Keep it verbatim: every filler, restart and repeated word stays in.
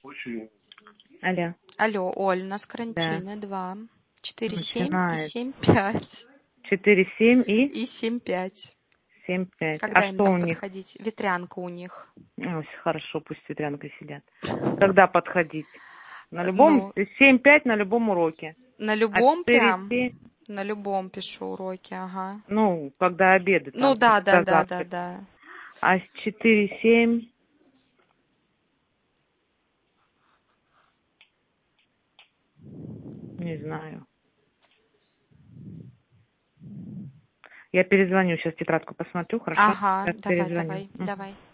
Алло. Алло, Оль, у нас Да. карантины два, четыре, семь и Начинает. семь, пять. Четыре, семь и И семь, пять. семь, пять. Когда А им что там у них? подходить? Ветрянка у них. Ой, хорошо, пусть с ветрянкой сидят. Когда подходить? На любом, Ну, семь, пять на любом уроке. на А любом четыре, прям? семь, На любом пишу уроки, ага. ну, когда обеды Ну там, да, да, когда да, да, завтрак. да. А с четыре, семь, не знаю. Я перезвоню, сейчас тетрадку посмотрю, хорошо? Ага, Сейчас давай, перезвоню. давай, Мгм. давай.